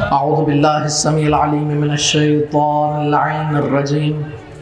अऊज़ु बिल्लाहिस्समीइल अलीम मिनश्शैतानिर रजीम।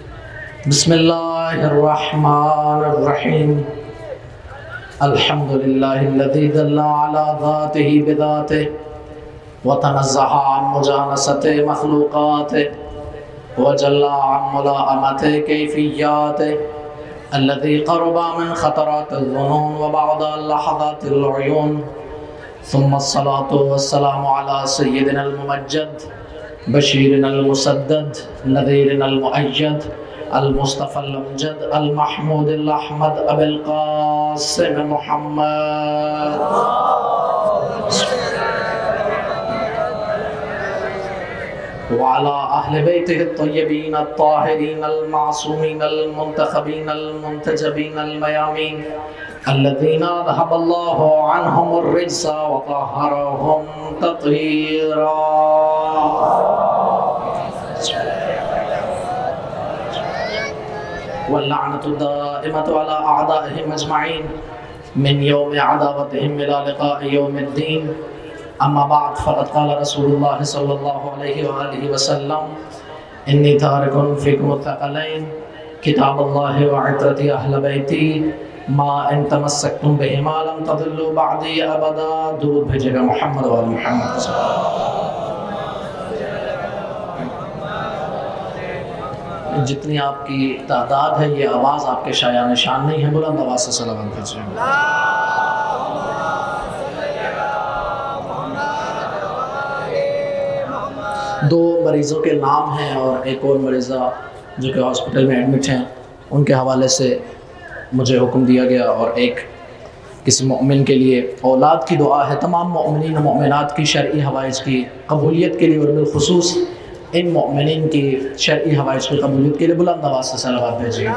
बिस्मिल्लाहिर्रहमानिर्रहीम। अल्हम्दुलिल्लाहिल्लज़ी दल्ला अला ज़ातिही बिज़ातिही व तनज़्ज़हा अन मुजानसति मख़लूक़ातिही व जल्ला अन मुलाअमति कैफ़िय्यातिही अल्लज़ी क़रबा मिन ख़तरातिज़्ज़ुनून व बअदा लहज़ातिल उयून। सुम्मस्सलातु वस्सलामु अला सय्यिदिनल मुमज्जद बशीरिनल मुसद्दद नज़ीरिनल मुअय्यद अल मुस्तफ़ल अमजद अल महमूदिल अहमद अबिल क़ासिम मुहम्मद व अला अहले बैतिहि अत्तय्यबीन अत्ताहिरीन अल मासूमीन अल मुंतखबीन अल मुंतजबीन अल मयामीन अल्लज़ीना ज़हबल्लाहु अन्हुमुर रिज्स व तहहरहुम तत्हीरा। वल्लअनतु दाइमतु अला अअदाइहिम अजमईन मिन यौमि अदावतिहिम इला लिक़ाइ यौमिद्दीन। अम्मा बाद फ़क़द क़ाल रसूलुल्लाह सल्लल्लाहु अलैहि व आलिहि वसल्लम इन्नी तारिकुन फ़ीकुम अत्तक़लैन किताबुल्लाहि व इत्रती अहल बैती मा इन तमस्सकतुम बिहिमा लम तदिल्लु बअदी अबदा। दुरूद भेजेगा मोहम्मद व मोहम्मद। जितनी आपकी तादाद है, ये आवाज़ आपके शाया निशान नहीं है। बुलंद आवाज़ से सलावत भेजिए। दो मरीज़ों के नाम हैं और एक और मरीज़ा जो कि हॉस्पिटल में एडमिट हैं, उनके हवाले से मुझे हुक्म दिया गया। और एक किसी मोमिन के लिए औलाद की दुआ है। तमाम मोमिनीन और मोमिनात की शरई हवाइज की कबूलियत के लिए और बिलखुसूस इन मोमिनीन की शरई हवाइज की कबूलियत के लिए बुलंद आवाज़ से सलावत भेजिए।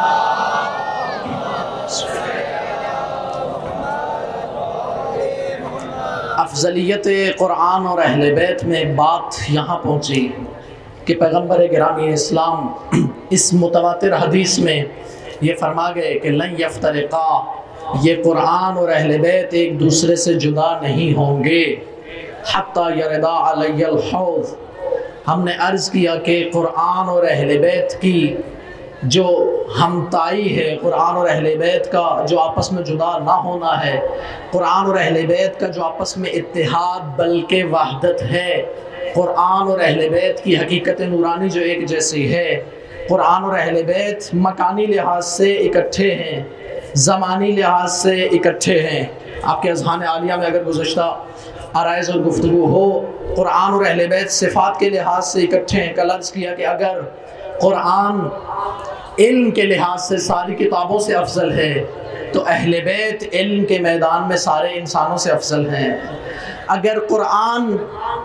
अफजलियत क़ुरान और अहले बैत में एक बात यहाँ पहुँची कि पैगम्बर गिरामी इस्लाम इस मुतवातिर हदीस में ये फरमा गए कि लन यफ्तरिक़ा, ये क़ुरान और अहले बैत एक दूसरे से जुदा नहीं होंगे हत्ता यरदा अलैयल हौज़। हमने अर्ज़ किया कि क़ुरान और अहले बैत की जो हमताई है, क़ुरान और अहले बैत का जो आपस में जुदा ना होना है, क़ुरान और अहले बैत का जो आपस में इत्तिहाद बल्कि वहदत है, क़ुरान और अहले बैत की हकीकत नूरानी जो एक जैसी है, क़ुरान और अहले बैत मकानी लिहाज से इकट्ठे हैं, ज़मानी लिहाज से इकट्ठे हैं। आपके अज़हान आलिया में अगर गुज़श्ता आराइज़ और गुफ्तगू हो, क़ुरान और अहले बैत सिफ़ात के लिहाज से इकट्ठे हैं। कल अर्ज़ किया कि अगर क़ुरान इल्म के लिहाज से सारी किताबों से अफजल है तो अहले बैत इल्म के मैदान में सारे इंसानों से अफजल हैं। अगर क़ुरान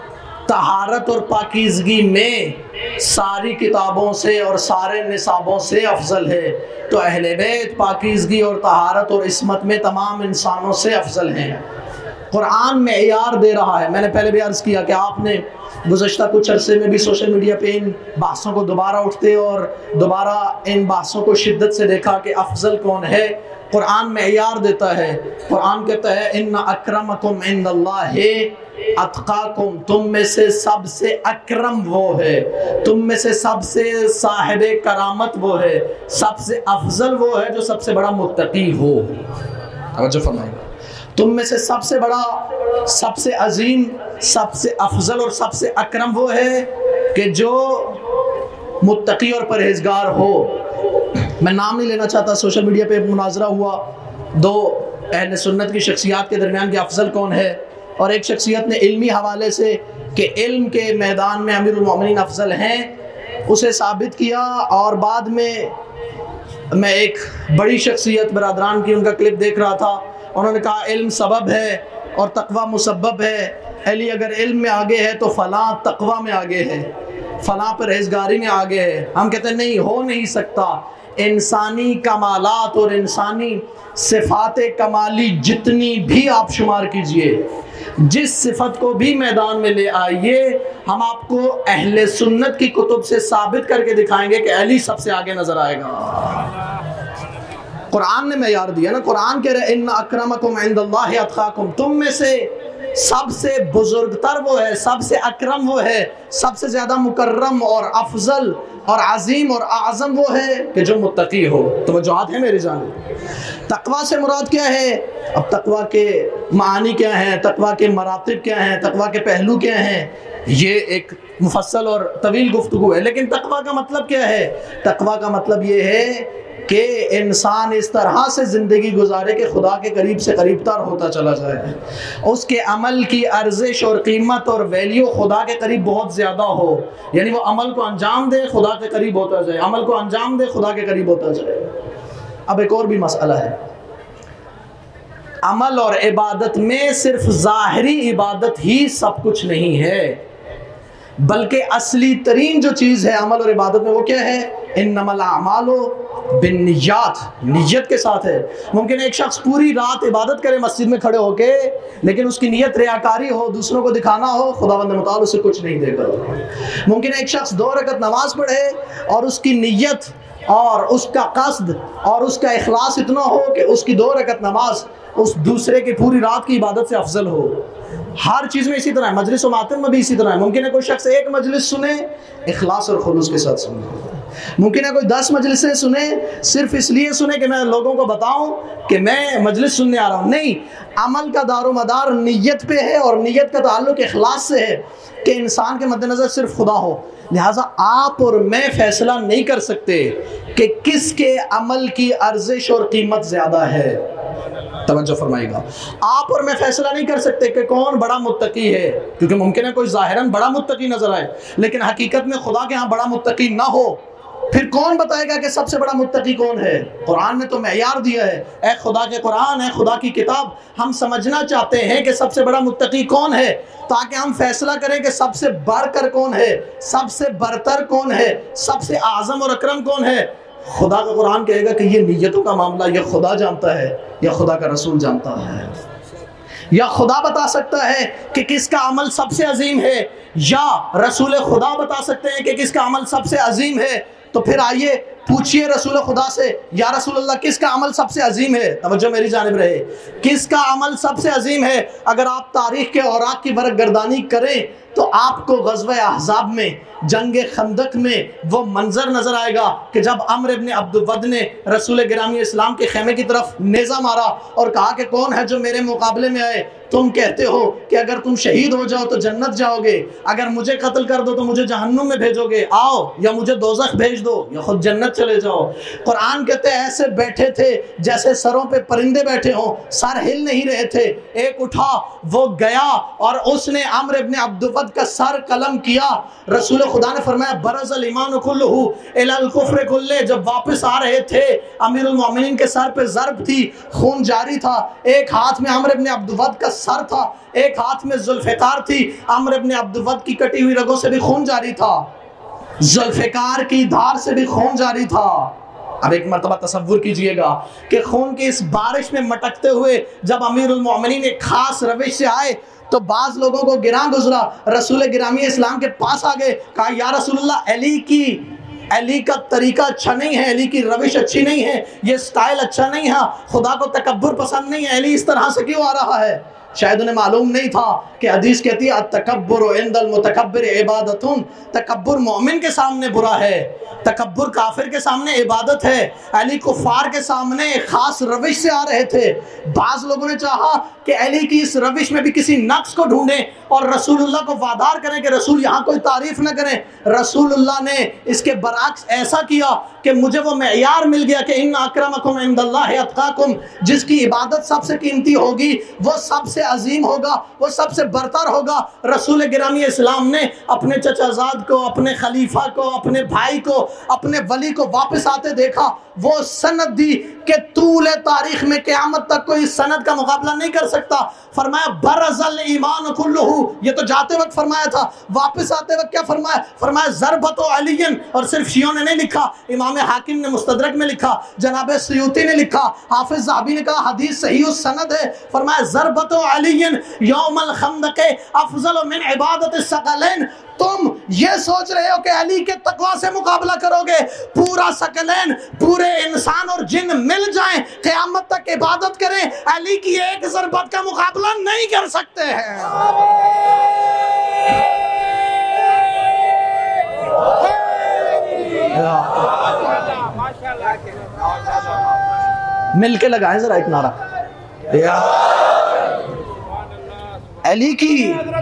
तहारत और पाकीज़गी में सारी किताबों से और सारे निसाबों से अफजल है तो अहले बैत पाकीज़गी और तहारत और इस्मत में तमाम इंसानों से अफजल हैं। क़ुरान मेयार दे रहा है। मैंने पहले भी अर्ज़ किया कि आपने गुज़श्ता कुछ अरसे में भी सोशल मीडिया पे इन बहसों को दोबारा उठते और दोबारा इन बहसों को शिद्दत से देखा कि अफजल कौन है। क़ुरान मेयार देता है। क़ुरान कहता है इन्ना अक्रमकुम इंदल्लाहि अत्क़ाकुम, तुम में से सबसे अक्रम वो है, तुम में से सबसे साहिबे करामत वो है, सबसे अफजल वो है जो सबसे बड़ा मुत्तकी हो। तवज्जो फरमाइएगा। तुम में से सबसे बड़ा, सबसे अजीम, सबसे अफजल और सबसे अकरम वो है कि जो मुत्तकी और परहेजगार हो। मैं नाम नहीं लेना चाहता। सोशल मीडिया पे मुनाजरा हुआ दो अहले सुन्नत की शख्सियत के दरमियान कि अफजल कौन है, और एक शख्सियत ने इल्मी हवाले से कि इल्म के मैदान में अमीरुल मोमिनीन अफजल हैं उसे साबित किया। और बाद में मैं एक बड़ी शख्सियत बरादरान की उनका क्लिप देख रहा था, उन्होंने कहा इल्म सबब है और तकवा मुसब्बब है। अली अगर इल्म में आगे है तो फ़लाँ तकवा में आगे है, फ़लाँ परहेज़गारी में आगे है। हम कहते हैं नहीं, हो नहीं सकता। इंसानी कमालात और इंसानी सिफ़ात कमाली जितनी भी आप शुमार कीजिए, जिस सिफत को भी मैदान में ले आइए, हम आपको अहले सुन्नत की कुतुब से साबित करके दिखाएंगे कि अली सबसे आगे नजर आएगा। कुरान ने मेयार दिया ना। कुरान कह रहे इन्ना अक्रमकुम इंदल्लाहि अत्क़ाकुम, तुम में से सबसे बुजुर्गतर वो है, सबसे अकरम वो है, सबसे ज़्यादा मुकर्रम और अफजल और अजीम और आज़म वो है कि जो मुत्तकी हो। तवज्जुहात है मेरी जानिब। तकवा से मुराद क्या है? अब तकवा के मानी क्या हैं, तकवा के मरातिब क्या हैं, तकवा के पहलू क्या हैं, ये एक मुफस्सल और तवील गुफ्तगू है। लेकिन तकवा का मतलब क्या है? तकवा का मतलब ये है कि इंसान इस तरह से ज़िंदगी गुजारे कि खुदा के करीब से करीब तर होता चला जाए, उसके अमल की अर्जिश और कीमत और वैल्यू खुदा के करीब बहुत ज़्यादा हो। यानी वो अमल को अंजाम दे, खुदा के करीब होता जाए, अमल को अंजाम दे, खुदा के करीब होता जाए। अब एक और भी मसला है, अमल और इबादत में सिर्फ ज़ाहिरी इबादत ही सब कुछ नहीं है, बल्कि असली तरीन जो चीज़ है अमल और इबादत में वो क्या है? इन्नमल अमालु बिन्नियात, नियत के साथ है। मुमकिन है एक शख्स पूरी रात इबादत करे मस्जिद में खड़े होके, लेकिन उसकी नियत रियाकारी हो, दूसरों को दिखाना हो, खुदावंद मुताल उसे कुछ नहीं देगा। मुमकिन है एक शख्स 2 रकत नमाज पढ़े और उसकी नियत और उसका कस्द और उसका इखलास इतना हो कि उसकी 2 रकत नमाज उस दूसरे की पूरी रात की इबादत से अफजल हो। हर चीज़ में इसी तरह है, मजलिस और मातम में भी इसी तरह है। मुमकिन है कोई शख्स एक मजलिस सुने इखलास और खुलूस के साथ सुने, मुमकिन है कोई 10 मजलिसें सुने सिर्फ इसलिए सुने कि मैं लोगों को बताऊं कि मैं मजलिस सुनने आ रहा हूं। नहीं, अमल का दारोमदार नियत पे है और नियत का ताल्लुक इखलास से है कि इंसान के मद्देनज़र सिर्फ खुदा हो। लिहाजा आप और मैं फैसला नहीं कर सकते कि किसके अमल की अर्जिश और कीमत ज़्यादा है। तवज्जो फरमाइएगा, आप और मैं फैसला नहीं कर सकते कि कौन बड़ा मुत्तकी है, क्योंकि मुमकिन है कोई ज़ाहिरन बड़ा मुत्तकी नजर आए लेकिन हकीकत में खुदा के यहाँ बड़ा मुत्तकी ना हो। फिर कौन बताएगा कि सबसे बड़ा मुत्तकी कौन है? कुरान ने तो मेयार दिया है, ए खुदा के कुरान है, खुदा की किताब। हम समझना चाहते हैं कि सबसे बड़ा मुत्तकी कौन है, ताकि हम फैसला करें कि सबसे बढ़कर कौन है, सबसे बरतर कौन है, सबसे आज़म और अकरम कौन है। खुदा का कुरान कहेगा कि ये नीयतों का मामला या खुदा जानता है या खुदा का रसूल जानता है, या खुदा बता सकता है कि किसका अमल सबसे अजीम है, या रसूल खुदा बता सकते हैं कि किसका अमल सबसे अजीम है। तो फिर आइए पूछिए रसूल खुदा से, या रसूल अल्लाह किसका अमल सबसे अजीम है? तवज्जो मेरी जानिब रहे, किसका अमल सबसे अजीम है? अगर आप तारीख के औराक की बरक गर्दानी करें तो आपको ग़ज़वा अहज़ाब में, जंग खंदक में वो मंजर नजर आएगा कि जब अम्र इब्न अब्दुल वद ने रसूल गिरामी इस्लाम के खेमे की तरफ नेज़ा मारा और कहा कि कौन है जो मेरे मुकाबले में आए? तुम कहते हो कि अगर तुम शहीद हो जाओ तो जन्नत जाओगे, अगर मुझे कत्ल कर दो तो मुझे जहन्नुम में भेजोगे, आओ या मुझे दोज़ख भेज दो या खुद जन्नत चले जाओ। कुरान कहते हैं ऐसे बैठे थे जैसे सरों पे परिंदे बैठे हों, सर हिल नहीं रहे थे। एक उठा, वो गया और उसने अम्र इब्न अब्दुल वद का सर कलम किया। रसूल खुदा ने फरमाया बरज़ल ईमान कुल्लुहु इलल कुफ्र कुल्ले। जब वापस आ रहे थे अमीरुल मोमिनीन के सर पे ज़र्ब थी, खून जारी था। एक हाथ में अम्र इब्न अब्दुल वद का सर था, एक हाथ में जुल्फ़िकार थी। अम्र इब्न अब्दुल वद की कटी हुई रगों से भी खून जारी था, जुल्फ़िकार की धार से भी खून जारी था। अब एक मरतबा तसव्वुर कीजिएगा कि खून की इस बारिश में मटकते हुए जब अमीरुल मोमिनीन एक खास रविश से आए तो बाज़ लोगों को गिरा गुजरा, रसूल गिरामी इस्लाम के पास आ गए, कहा या रसूलल्लाह अली का तरीका अच्छा नहीं है, अली की रविश अच्छी नहीं है, ये स्टाइल अच्छा नहीं है, खुदा को तकब्बुर पसंद नहीं है, अली इस तरह से क्यों आ रहा है? शायद उन्हें मालूम नहीं था कि हदीस कहती है तकब्बुर इंदल मुतकब्बिर इबादतुन, तकब्बुर मोमिन के सामने बुरा है, तकब्बुर काफिर के सामने इबादत है। अली कुफार के सामने खास रविश से आ रहे थे। बाज़ लोगों ने चाहा कि अली की इस रविश में भी किसी नक्स को ढूंढें और रसूलुल्लाह को वादार करें कि रसूल यहाँ कोई तारीफ न करें। रसूलुल्लाह ने इसके बरअक्स ऐसा किया कि मुझे वो मेयार मिल गया कि इन्ना अक्रमकुम इंदल्लाहि अत्काकुम, जिसकी इबादत सबसे कीमती होगी वो सबसे अजीम होगा, वो सबसे बरतर होगा। रसूल गिरामी इस्लाम ने अपने चचाजाद को, अपने खलीफा को, अपने भाई को, अपने वली को वापस आते देखा, वो सनद दी कि तूले तारीख में क़यामत तक कोई सनद का मुकाबला नहीं कर सकता। फरमाया बरज़ल ईमान कुल्लुहु, ये तो जाते वक्त फरमाया था, वापस आते वक्त क्या फरमाया? फरमाया ज़रबतो अलीयन। और सिर्फ शियों ने नहीं लिखा, इमाम हाकिम ने मुस्तदरक में लिखा, जनाब सयूती ने लिखा, हाफिज ज़हाबी ने कहा हदीस सही उस सनद है। फरमाया ज़रबतो अलीयन यौमल खंदक़ अफज़ल मिन इबादत सकलैन। तुम ये सोच रहे हो कि अली के तकवा से मुकाबला करोगे, पूरा सकलैन पूरे इंसान और जिन मिल जाएं क़यामत तक इबादत करें, अली की एक ज़रबत का मुकाबला नहीं कर सकते हैं। मिलके लगाएं जरा एक नारा, अली की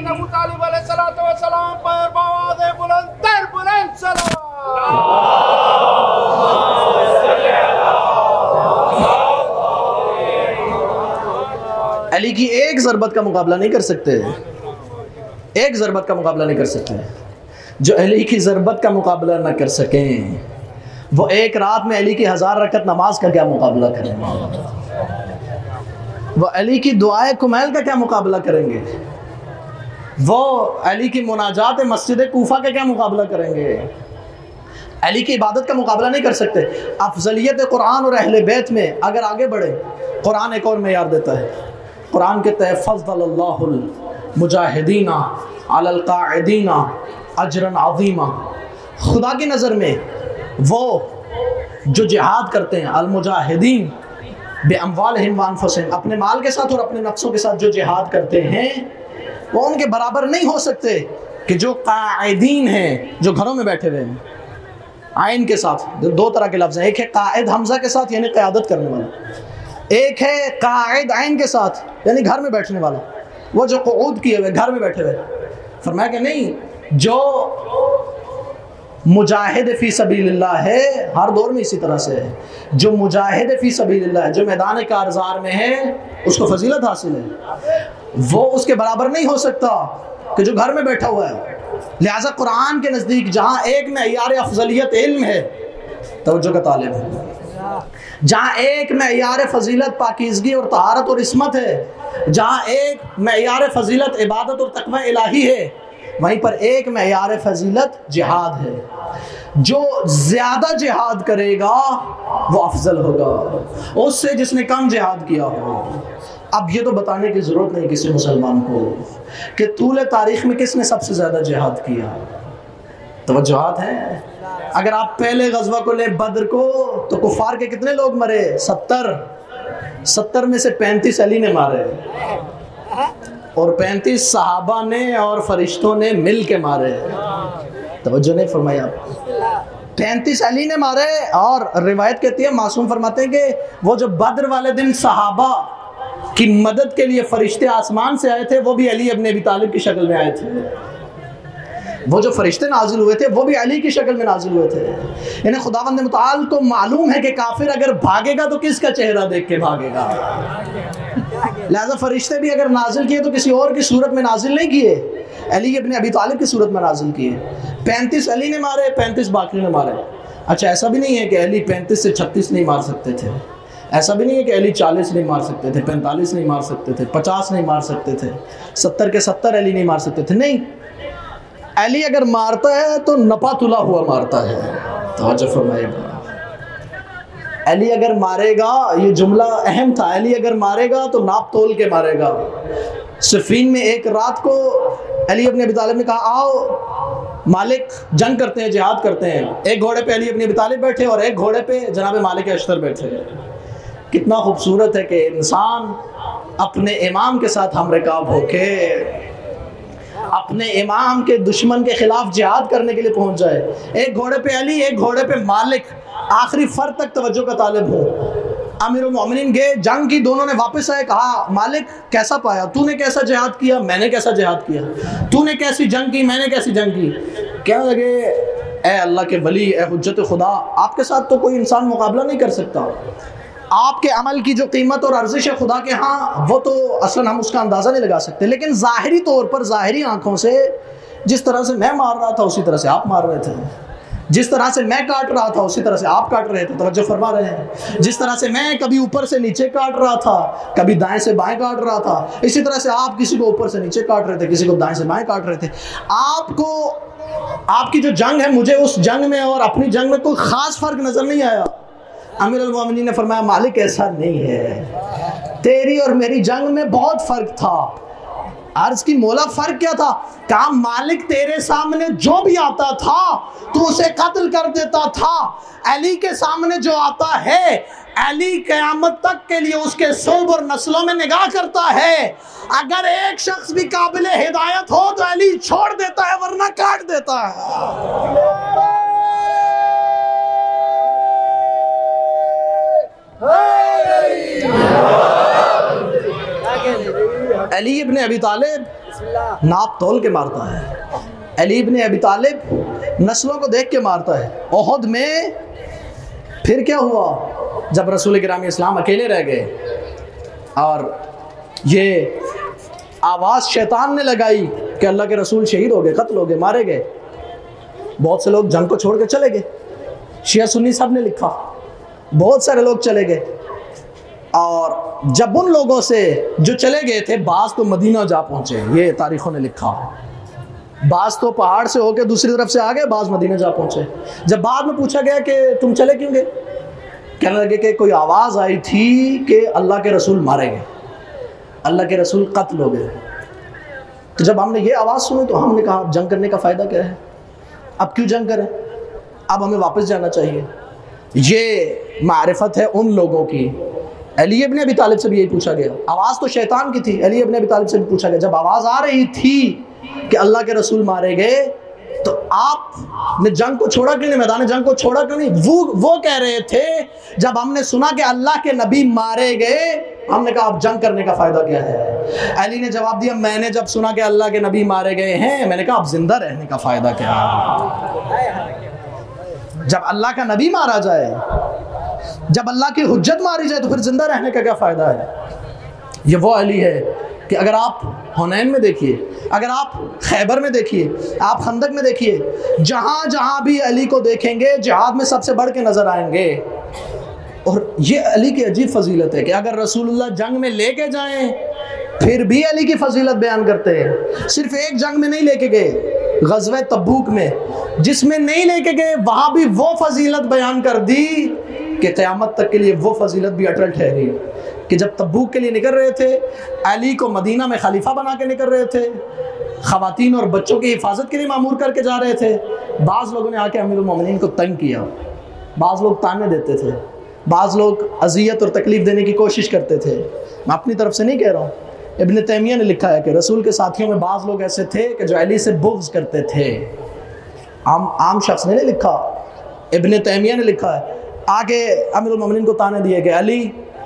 अली की एक ज़रबत का मुकाबला नहीं कर सकते, एक ज़रबत का मुकाबला नहीं कर सकते। जो अली की ज़रबत का मुकाबला न कर सकें, वो एक रात में अली की 1000 रकत नमाज का क्या मुकाबला करेंगे? वो अली की दुआए कुमैल का क्या मुकाबला करेंगे? वो अली की मुनाजात मस्जिद कूफा का क्या मुकाबला करेंगे? अली की इबादत का मुकाबला नहीं कर सकते। अफजलियत कुरान और अहले बैत में अगर आगे बढ़े, कुरान एक और मेयार देता है। कुरान कहता है फ़ज़्ज़लल्लाहुल मुजाहिदीना अलल क़ाइदीना अजरन अज़ीमा। खुदा की नज़र में वो जो जिहाद करते हैं, अल मुजाहिदीन बेअमवालिहिम व अनफुसिहिम, अपने माल के साथ और अपने नफ्सों के साथ जो जिहाद करते हैं, वो उनके बराबर नहीं हो सकते कि जो कायदीन हैं, जो घरों में बैठे हुए हैं। आइन के साथ दो तरह के लफ्ज़ हैं, एक है कायद हमज़ा के साथ यानी क़यादत करने वाला, एक है कायद आइन के साथ यानी घर में बैठने वाला, वो जो क़ुऊद किए हुए घर में बैठे हुए। फरमाया कि नहीं, जो मुजाहिद फ़ी सबीलिल्लाह है, हर दौर में इसी तरह से है, जो मुजाहिद फ़ी सबीलिल्लाह है, जो मैदान कारज़ार में है, उसको फजीलत हासिल है। वो उसके बराबर नहीं हो सकता कि जो घर में बैठा हुआ है। लिहाजा कुरान के नज़दीक जहाँ एक मेयार अफजलियत इल्म है, तवज्जो का तालिब है, जहाँ एक मेयार फजीलत पाकीज़गी और तहारत और इस्मत है, जहाँ एक मेयार फजीलत इबादत और तक़वा इलाही है, वहीं पर एक मेयार फजीलत जिहाद है। जो ज़्यादा जिहाद करेगा वो अफजल होगा उससे जिसने कम जिहाद किया हो। अब ये तो बताने की ज़रूरत नहीं किसी मुसलमान को कि तूले तारीख़ में किसने सबसे ज़्यादा जिहाद किया। तवज्जुहात है। अगर आप पहले गज़वा को ले, बद्र को, तो कुफ़ार के कितने लोग मरे? 70 में से 35 अली ने मारे और 35 सहाबा ने और फरिश्तों ने मिल के मारे। तवज्जो नहीं फरमाई आप। 35 अली ने मारे, और रिवायत कहती है, मासूम फरमाते हैं कि वो जो बद्र वाले दिन सहाबा की मदद के लिए फरिश्ते आसमान से आए थे, वो भी अली इब्न अबी तालिब की शक्ल में आए थे। वो जो फरिश्ते नाजिल हुए थे वो भी अली की शक्ल में नाजिल हुए थे। यानी खुदावंद मुताल को मालूम है कि काफिर अगर भागेगा तो किसका चेहरा देख के भागेगा। लिहाजा फरिश्ते भी अगर नाजिल किए तो किसी और की सूरत में नाजिल नहीं किए, अली इब्न अबी तालिब की सूरत में नाजिल किए। 35 अली ने मारे, 35 बाकी ने मारे। अच्छा, ऐसा भी नहीं है कि अली 35 से 36 नहीं मार सकते थे, ऐसा भी नहीं है कि अली 40 नहीं मार सकते थे, 45 नहीं मार सकते थे, 50 नहीं मार सकते थे, 70 के 70 अली नहीं मार सकते थे। नहीं, अली अगर मारता है तो नपा तुला हुआ मारता है। तवज्जो फरमाइएगा, अली अगर मारेगा, ये जुमला अहम था, अली अगर मारेगा तो नाप तोल के मारेगा। सिफ़ीन में एक रात को अली इब्न अबी तालिब ने कहा, आओ मालिक जंग करते हैं, जिहाद करते हैं। एक घोड़े पे अली इब्न अबी तालिब बैठे और एक घोड़े पे जनाब मालिक अशतर बैठे। कितना खूबसूरत है कि इंसान अपने इमाम के साथ हमरिकाब होके अपने इमाम के दुश्मन के खिलाफ जिहाद करने के लिए पहुंच जाए। एक घोड़े पे अली, एक घोड़े पे मालिक, आखिरी फर्द तक तवज्जो का तालिब हो। अमीरुल मोमिनीन गए, जंग की, दोनों ने वापस आए, कहा मालिक कैसा पाया, तूने कैसा जिहाद किया, मैंने कैसा जिहाद किया, तूने कैसी जंग की, मैंने कैसी जंग की। कहने लगे, ए अल्लाह के वली, ए हुज्जत खुदा, आपके साथ तो कोई इंसान मुकाबला नहीं कर सकता। आपके अमल की जो कीमत और अर्जिश है खुदा के यहाँ, वो तो असल हम उसका अंदाज़ा नहीं लगा सकते, लेकिन ज़ाहिरी तौर पर, ज़ाहिरी आंखों से जिस तरह से मैं मार रहा था उसी तरह से आप मार रहे थे, जिस तरह से मैं काट रहा था उसी तरह से आप काट रहे थे। तवज्जो फरमा रहे हैं। जिस तरह से मैं कभी ऊपर से नीचे काट रहा था, कभी दाएं से बाएं काट रहा था, इसी तरह से आप किसी को ऊपर से नीचे काट रहे थे, किसी को दाएं से बाएं काट रहे थे। आपको आपकी जो जंग है, मुझे उस जंग में और अपनी जंग में कोई ख़ास फ़र्क नज़र नहीं आया। अमीरुल मोमिनीन ने फरमाया, मालिक ऐसा नहीं है, तेरी और मेरी जंग में बहुत फर्क था। अर्ज की मौला फर्क क्या था? कहा मालिक तेरे सामने जो भी आता था तू उसे कत्ल कर देता था, अली के सामने जो आता है अली क़यामत तक के लिए उसके सोब और नस्लों में निगाह करता है। अगर एक शख्स भी काबिल हिदायत हो तो अली छोड़ देता है वरना काट देता है। अली इब्ने अबी तालिब नाप तोल के मारता है। अली इब्ने अबी तालिब नस्लों को देख के मारता है। ओहद में फिर क्या हुआ? जब रसूल गिरामी इस्लाम अकेले रह गए और ये आवाज़ शैतान ने लगाई कि अल्लाह के रसूल शहीद हो गए, कत्ल हो गए, मारे गए, बहुत से लोग जंग को छोड़ के चले गए। शिया सुन्नी सब ने लिखा, बहुत सारे लोग चले गए। और जब उन लोगों से जो चले गए थे बाज़ तो मदीना जा पहुँचे, ये तारीखों ने लिखा। बाज़ तो पहाड़ से होकर दूसरी तरफ से आ गए, बाज़ मदीना जा पहुँचे। जब बाद में पूछा गया कि तुम चले क्यों गए, कहने लगे कि कोई आवाज़ आई थी कि अल्लाह के रसूल मारे गए, अल्लाह के रसूल कत्ल हो गए। तो जब हमने ये आवाज़ सुनी तो हमने कहा अब जंग करने का फ़ायदा क्या है, अब क्यों जंग करें, अब हमें वापस जाना चाहिए। ये मारिफत है उन लोगों की। अली इब्ने अबी तालिब से भी यही पूछा गया, आवाज़ तो शैतान की थी। अली इब्ने अबी तालिब से भी पूछा गया, जब आवाज़ आ रही थी कि अल्लाह के रसूल मारे गए तो आपने जंग को छोड़ा क्यों नहीं, मैदान जंग को छोड़ा क्यों नहीं? वो कह रहे थे जब हमने सुना कि अल्लाह के नबी मारे गए हमने कहा अब जंग करने का फ़ायदा क्या है। अली ने जवाब दिया, मैंने जब सुना कि अल्लाह के नबी मारे गए हैं मैंने कहा अब जिंदा रहने का फ़ायदा क्या है। जब अल्लाह का नबी मारा जाए, जब अल्लाह की हुज्जत मारी जाए तो फिर जिंदा रहने का क्या फ़ायदा है। ये वो अली है कि अगर आप हुनैन में देखिए, अगर आप खैबर में देखिए, आप खंदक में देखिए, जहाँ जहाँ भी अली को देखेंगे जिहाद में सबसे बढ़ के नज़र आएंगे। और ये अली की अजीब फजीलत है कि अगर रसूलुल्लाह जंग में लेके जाएं फिर भी अली की फजीलत बयान करते हैं। सिर्फ एक जंग में नहीं लेके गए, ग़ज़वे तबूक में जिसमें नहीं लेके गए वहाँ भी वो फजीलत बयान कर दी कि क़यामत तक के लिए वो फजीलत भी अटल ठहरी कि जब तबूक के लिए निकल रहे थे अली को मदीना में खलीफा बना के निकल रहे थे, ख़वातीन और बच्चों की हिफाजत के लिए मामूर करके जा रहे थे। बाज़ लोगों ने आके अमीरुल मोमिनीन को तंग किया, बाज़ लोग ताने देते थे, बाज़ लोग अज़ियत और तकलीफ़ देने की कोशिश करते थे। मैं अपनी तरफ से नहीं कह रहा हूँ, इब्न तैमिया ने लिखा है कि रसूल के साथियों में बाज़ लोग ऐसे थे कि जो अली से बुग़्ज़ करते थे। आम शख्स ने नहीं लिखा, इब्न तैमिया ने लिखा है। आगे अमीरुल मोमिनीन को ताने दिए कि अली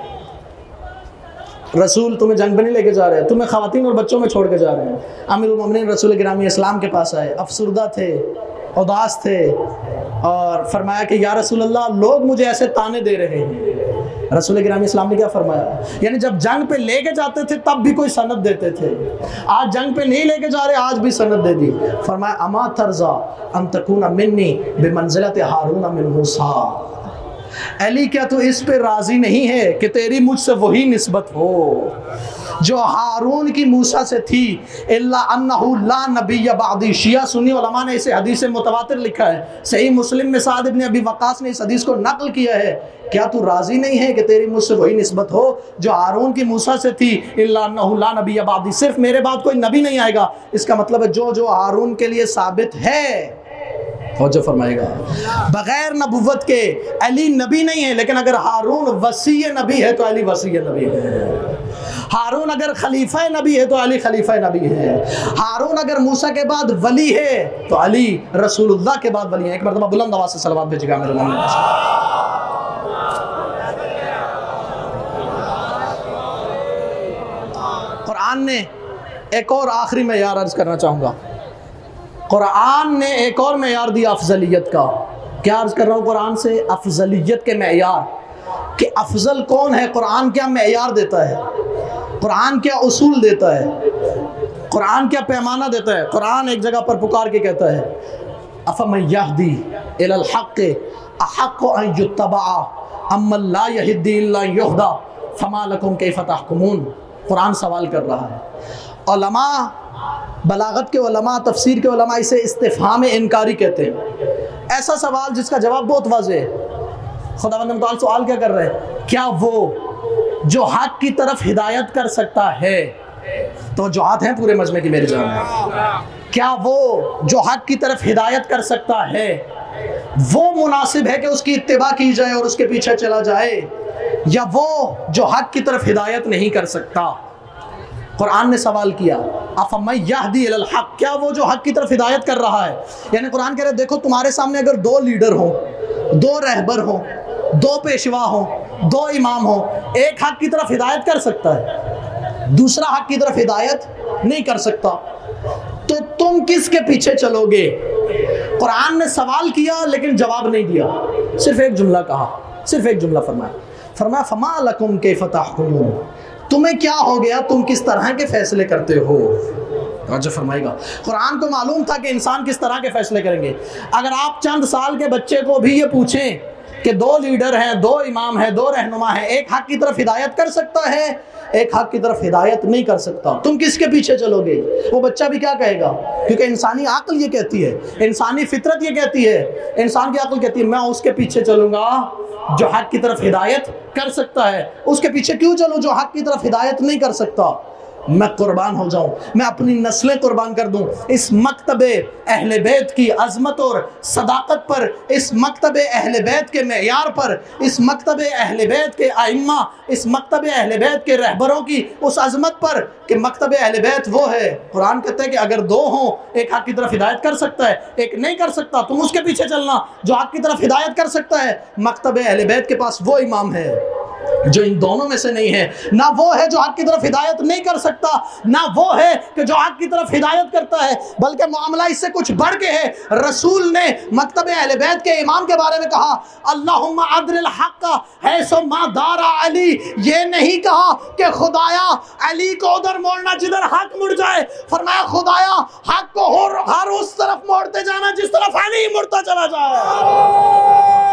रसूल तुम्हें जंग पे नहीं लेके जा रहे, तुम्हें ख़वातीन और बच्चों में छोड़ के जा रहे हैं। अमीरुल मोमिनीन रसूल गिरामी इस्लाम के पास आए, अफसुर्दा थे, उदास थे और फरमाया कि या रसूल अल्लाह लोग मुझे ऐसे ताने दे रहे हैं। रसूल गिरामी इस्लाम ने क्या फरमाया, यानी जब जंग पे लेके जाते थे तब भी कोई सनद देते थे, आज जंग पे नहीं लेके जा रहे आज भी सनद दे दी। फरमाया अमा तर्जा अन तकूना मिन्नी बिमंज़िलत हारून मिन मूसा, अली क्या तू इस पे राज़ी नहीं है कि तेरी मुझसे वही निस्बत हो जो हारून की मूसा से थी। इल्ला अन्नहु ला नबिय्य बादी। शिया सुन्नी उलमा ने इसे हदीस मुतवातिर लिखा है। सही मुस्लिम में साद इब्न अबी वक़ास ने इस हदीस को नकल किया है। क्या तू राज़ी नहीं है कि तेरी मुझसे वही निस्बत हो जो हारून की मूसा से थी। इल्ला अन्नहु ला नबिय्य बादी, सिर्फ मेरे बाद कोई नबी नहीं आएगा। इसका मतलब है जो जो हारून के लिए साबित है जो फरमाएगा। बगैर नबुव्वत के अली नबी नहीं है, लेकिन अगर हारून वसी नबी है तो अली वसी नबी है। हारून अगर खलीफा नबी है तो अली खलीफा नबी है। हारून अगर मूसा के बाद वली है तो अली रसूलुल्लाह के बाद वली है। एक मरतबा बुलंद आवाज़ से सलावत भेजिएगा मेरे मोहम्मद। कुरान ने एक और आखिरी मेयार अर्ज करना चाहूँगा। कुरान ने एक और मेयार दिया अफजलियत का। क्या अर्ज कर रहा हूँ कुरान से? अफजलियत के मेयार कि अफजल कौन है। कुरान क्या मेयार देता है, कुरान क्या उसूल देता है, कुरान क्या पैमाना देता है। कुरान एक जगह पर पुकार के कहता है अफमन यहदी इलल हक़ अहक़्क़ु अन युत्तबअ अम्मन ला यहदी इल्ला युहदा फमा लकुम कैफ़ तहकुमून। कुरान सवाल कर रहा है। उलमा बलागत के उलमा, तफसीर के उलमा इसे इस्तिफ़हाम इनकारी कहते हैं। ऐसा सवाल जिसका जवाब बहुत वाज़ेह है। खुदावंद मुतआल सवाल क्या कर रहे हैं, क्या वो जो हक की तरफ हिदायत कर सकता है, तो जो हाथ हैं पूरे मजमे की मेरी जान है, क्या वो जो हक की तरफ हिदायत कर सकता है वो मुनासिब है कि उसकी इत्तिबा की जाए और उसके पीछे चला जाए, या वो जो हक की तरफ हिदायत नहीं कर सकता? कुरान ने सवाल किया, अफमन यहदी इलल हक, क्या वो जो हक की तरफ हिदायत कर रहा है? यानी कुरान कह रहे देखो तुम्हारे सामने अगर दो लीडर हो, दो रहबर हो, दो पेशवा हो, दो इमाम हो, एक हक की तरफ हिदायत कर सकता है, दूसरा हक की तरफ हिदायत नहीं कर सकता, तो तुम किसके पीछे चलोगे? कुरान ने सवाल किया लेकिन जवाब नहीं दिया, सिर्फ एक जुमला कहा, सिर्फ एक जुमला फरमाया फमा लकुम कैफ तहकुमून, तुम्हें क्या हो गया, तुम किस तरह के फैसले करते हो? जो फरमाएगा, कुरान को मालूम था कि इंसान किस तरह के फैसले करेंगे। अगर आप चंद साल के बच्चे को भी ये पूछें कि दो लीडर हैं, दो इमाम हैं, दो रहनुमा हैं, एक हक की तरफ हिदायत कर सकता है, एक हक की तरफ हिदायत नहीं कर सकता, तुम किसके पीछे चलोगे? वो बच्चा भी क्या कहेगा? क्योंकि इंसानी अक्ल ये कहती है, इंसानी फितरत ये कहती है, इंसान की अक्ल कहती है मैं उसके पीछे चलूंगा जो हक की तरफ हिदायत कर सकता है। उसके पीछे क्यों चलूं जो हक की तरफ हिदायत नहीं कर सकता? मैं कुर्बान हो जाऊं, मैं अपनी नस्लें कुर्बान कर दूं इस मकतबे अहले बैत की अजमत और सदाकत पर, इस मकतबे अहले बैत के मेयार पर, इस मकतबे अहले बैत के आइम्मा, इस मकतबे अहले बैत के रहबरों की उस अजमत पर कि मकतबे अहले बैत वो है। कुरान कहता है कि अगर दो हों, एक हक की तरफ हिदायत कर सकता है, एक नहीं कर सकता, तुम उसके पीछे चलना जो हक की तरफ हिदायत कर सकता है। मकतबे अहले बैत के पास वो इमाम है जो इन दोनों में से नहीं है, ना वो है जो हक की तरफ हिदायत नहीं कर सकता, ना वो है कि जो हक की तरफ हिदायत करता है, बल्कि मामला इससे कुछ बढ़ के है। रसूल ने मकतबे अहले बैत के इमाम के बारे में कहा अल्लाहुम्मा अदरिल हक़्क़ हैसु मा दारा अली, ये नहीं कहा कि खुदाया अली को उधर मोड़ना जिधर हक मुड़ जाए, फरमाया खुदाया हक को हर उस तरफ मोड़ते जाना जिस तरफ अली मुड़ता चला जाए।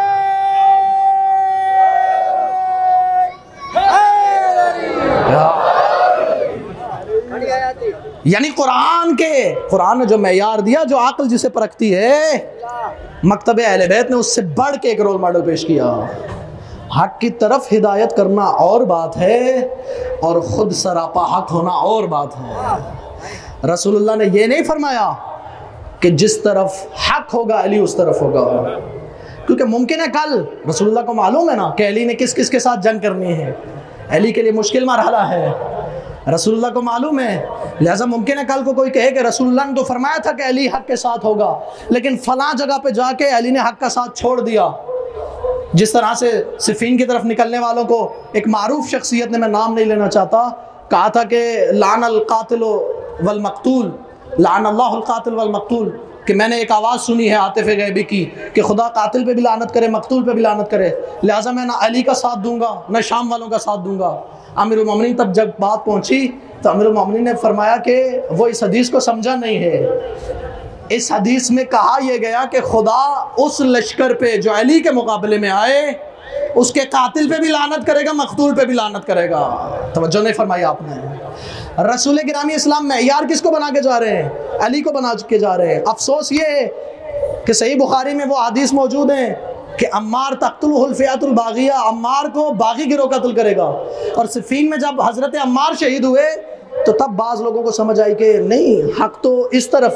यानी कुरान ने जो मेयार दिया, जो अक्ल जिसे परखती है, मकतबे अहले बैत ने उससे बढ़ के एक रोल मॉडल पेश किया। हक की तरफ हिदायत करना और बात है और खुद सरापा हक होना और बात है। रसूलुल्लाह ने ये नहीं फरमाया कि जिस तरफ हक होगा अली उस तरफ होगा, क्योंकि मुमकिन है कल रसूलुल्लाह को मालूम है ना कि अली ने किस किस के साथ जंग करनी है, अली के लिए मुश्किल मरहला है, रसूलुल्लाह को मालूम है। लिहाजा मुमकिन है कल को कोई कहे कि रसूलुल्लाह ने तो फरमाया था कि अली हक के साथ होगा, लेकिन फलां जगह पे जाके अली ने हक का साथ छोड़ दिया। जिस तरह से सिफीन की तरफ निकलने वालों को एक मारूफ शख्सियत ने, मैं नाम नहीं लेना चाहता, कहा था कि लान अल कातिल वल मकतूल, लान अल्लाहुल कातिल वल मकतूल, कि मैंने एक आवाज़ सुनी है आतिफ गैबी की कि खुदा कातिल पे भी लानत करे, मकतूल पे भी लानत करे, लिहाजा मैं ना अली का साथ दूंगा ना शाम वालों का साथ दूंगा। अमीरुल मोमिनीन तब जब बात पहुंची तो अमीरुल मोमिनीन ने फरमाया कि वो इस हदीस को समझा नहीं है। इस हदीस में कहा यह गया कि खुदा उस लश्कर पे जो अली के मुकाबले में आए उसके कातिल पे भी लानत करेगा, मकतूल पे भी लानत करेगा। तवज्जो नहीं फरमाई आपने। रसूल गिरामी इस्लाम मेयार किसको बना के जा रहे हैं? अली को बना के जा रहे हैं। अफसोस ये है कि सही बुखारी में वो हदीस मौजूद है कि अम्मार तख्तुलहुल फियातुल बागिया, अम्मार को बागी गिरोह कत्ल करेगा। और सिफीन में जब हजरत अम्मार शहीद हुए तो तब बाज़ लोगों को समझ आई कि नहीं, हक तो इस तरफ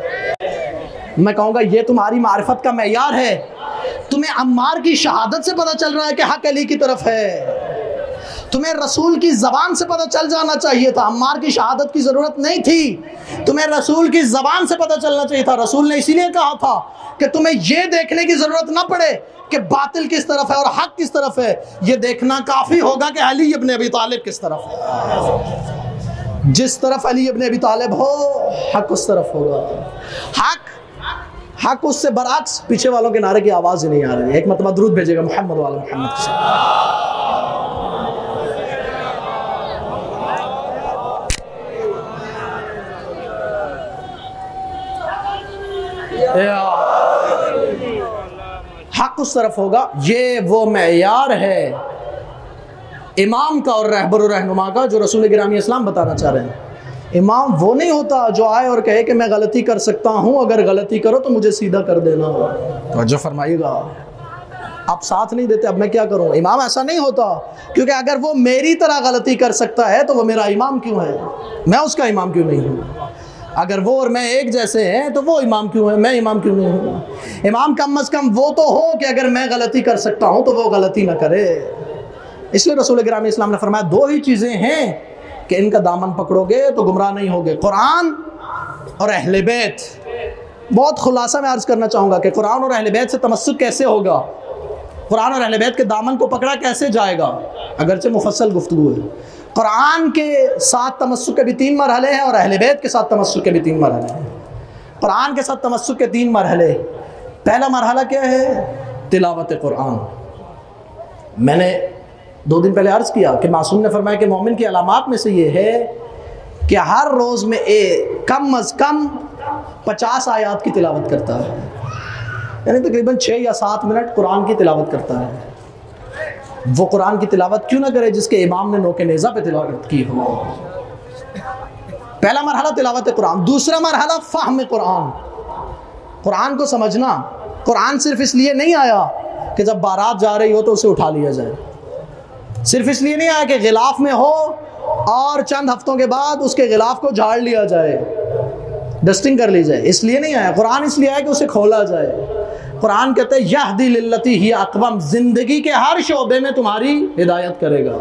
है। मैं कहूँगा ये तुम्हारी मारिफत का मेयार है। तुम्हें अम्मार की शहादत से पता चल रहा है कि हक अली की तरफ है। तुम्हें रसूल की ज़बान से पता चल जाना चाहिए था, अम्मार की शहादत की ज़रूरत नहीं थी, तुम्हें रसूल की ज़बान से पता चलना चाहिए था। रसूल ने इसीलिए कहा था कि तुम्हें यह देखने की ज़रूरत ना पड़े कि बातिल किस तरफ है और हक किस तरफ है, यह देखना काफ़ी होगा कि अली इब्न अबी तालिब किस तरफ है। जिस तरफ अली इब्न अबी तालिब हो, हक उस तरफ होगा। हक उससे बरअक्स, पीछे वालों के नारे की आवाज़ ही नहीं आ रही है। एक मरतबा दुरूद भेजेगा मोहम्मद वाला मोहम्मद के साथ। हक उस तरफ होगा। ये वो मेयार है इमाम का और रहबर और रहनुमा का जो रसूल गिरामी इस्लाम बताना चाह रहे हैं। इमाम वो नहीं होता जो आए और कहे कि मैं गलती कर सकता हूं, अगर गलती करो तो मुझे सीधा कर देना। तो जो फरमाइएगा आप साथ नहीं देते, अब मैं क्या करूं? इमाम ऐसा नहीं होता, क्योंकि अगर वो मेरी तरह गलती कर सकता है तो वो मेरा इमाम क्यों है? मैं उसका इमाम क्यों नहीं हूं? अगर वो और मैं एक जैसे हैं तो वो इमाम क्यों है, मैं इमाम क्यों नहीं हूँ? इमाम कम अज़ कम वो तो हो कि अगर मैं गलती कर सकता हूँ तो वो गलती ना करे। इसलिए रसूल गिरामी इस्लाम ने फरमाया दो ही चीज़ें हैं कि इनका दामन पकड़ोगे तो गुमराह नहीं होगे, कुरान और अहले बैत। बहुत खुलासा मैं अर्ज़ करना चाहूँगा कि कुरान और अहले बैत से तमस्सुक कैसे होगा, कुरान और अहले बैत के दामन को पकड़ा कैसे जाएगा, अगरचे मुफस्सल गुफ्तगू है। कुरान के साथ तमस्सुक के भी 3 मरहले हैं और अहले बैत के साथ तमस्सुक के भी 3 मरहले हैं। कुरान के साथ तमस्सुक के 3 मरहले। पहला मरहला क्या है? तिलावत कुरान। मैंने 2 दिन पहले अर्ज़ किया कि मासूम ने फरमाया कि मोमिन की अलामात में से ये है कि हर रोज़ में कम अज़ कम 50 आयात की तिलावत करता है, यानी तकरीबन 6 या 7 मिनट कुरान की तिलावत करता है। वो कुरान की तिलावत क्यों ना करे जिसके इमाम ने नोके नेज़ा पे तिलावत की हो। पहला मरहला तिलावत कुरान। दूसरा मरहला फ़हम कुरान, कुरान को समझना। कुरान सिर्फ इसलिए नहीं आया कि जब बारात जा रही हो तो उसे उठा लिया जाए, सिर्फ इसलिए नहीं आया कि गिलाफ में हो और चंद हफ्तों के बाद उसके गिलाफ को झाड़ लिया जाए, डस्टिंग कर ली जाए, इसलिए नहीं आया। कुरान इसलिए आया कि उसे खोला जाए। कुरान कहते हैं यहदी लिल्लती ही अक़वम, ज़िंदगी के हर शोबे में तुम्हारी हिदायत करेगा।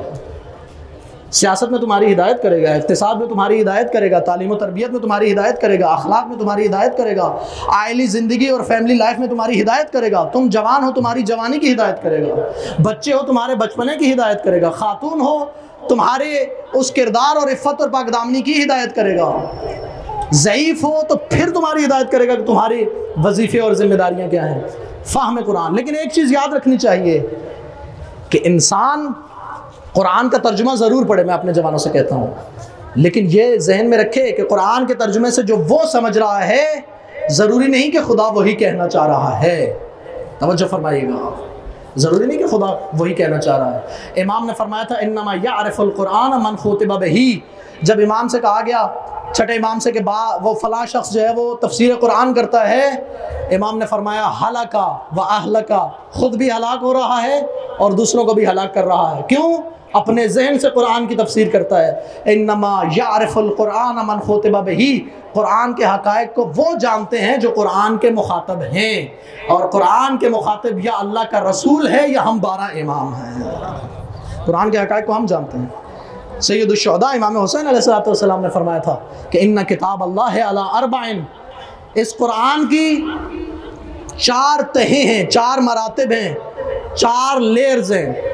सियासत में तुम्हारी हिदायत करेगा, इक़्तिसाद में तुम्हारी हिदायत करेगा, तालीम और तरबियत में तुम्हारी हिदायत करेगा, अखलाक में तुम्हारी हिदायत करेगा, आइली ज़िंदगी और फैमिली लाइफ में तुम्हारी हिदायत करेगा। तुम जवान हो तुम्हारी जवानी की हिदायत करेगा, बच्चे हो तुम्हारे बचपने की हिदायत करेगा, खातून हो तुम्हारे उस किरदार और इफ़्फ़त और पाकदामनी की हिदायत करेगा, ज़ईफ़ हो तो फिर तुम्हारी हिदायत करेगा कि तुम्हारी वजीफ़े और ज़िम्मेदारियाँ क्या हैं। फ़हम कुरान। लेकिन एक चीज़ याद रखनी चाहिए कि इंसान कुरान का तर्जुमा ज़रूर पढ़े, मैं अपने जवानों से कहता हूँ, लेकिन ये जहन में रखे कि कुरान के तर्जुमे से जो वो समझ रहा है ज़रूरी नहीं कि खुदा वही कहना चाह रहा है। तवज्जो फरमाइएगा, ज़रूरी नहीं कि खुदा वही कहना चाह रहा है। इमाम ने फरमाया था इन्नमा यारिफुल कुरान मन खुतिबा बिही। जब इमाम से कहा गया, छठे इमाम से कि वो फ़लाँ शख्स जो है वो तफसीर कुरान करता है, इमाम ने फरमाया हलाका व अहलका, ख़ुद भी हलाक हो रहा है और दूसरों को भी हलाक कर रहा है। क्यों? अपने जहन से कुरान की तफसीर करता है। इन्नमा यारिफुल कुरान मन खुतिबा बिही, कुरान के हक़ाइक़ को वो जानते हैं जो कुरान के मुखातब हैं, और कुरान के मुखातब या अल्लाह का रसूल है या हम 12 इमाम हैं। कुरान के हक़ाइक़ को हम जानते हैं। सैयदुश्शुहदा इमाम हुसैन अलैहिस्सलाम ने फरमाया था कि इन्ना किताब अल्लाह है अला अर्बाइन, इस कुरान की 4 तहें हैं, 4 मरातिब हैं, 4 लेयर्स हैं।